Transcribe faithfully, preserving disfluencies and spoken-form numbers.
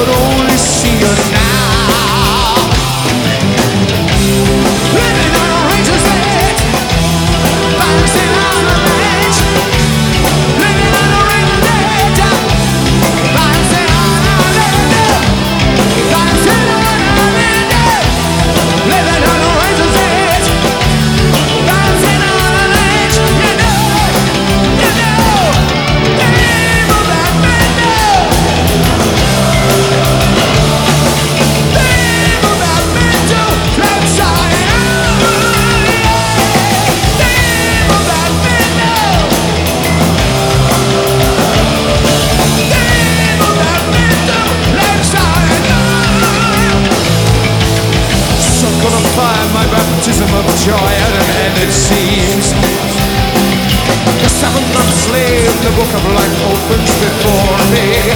could only see you now. Living on a razor's edge, balancing on a ledge. Living on a razor's edge, balancing on a ledge. Balancing on a ledge. Living on a razor's edge, balancing on a ledge. You know, you know, the name of that man know. The name of that man too, like Zion. The name of that man know. The name of that man too, like Zion. So gonna find my baptism of joy at an end, it seems. The seventh month slave, the book of life opens before me.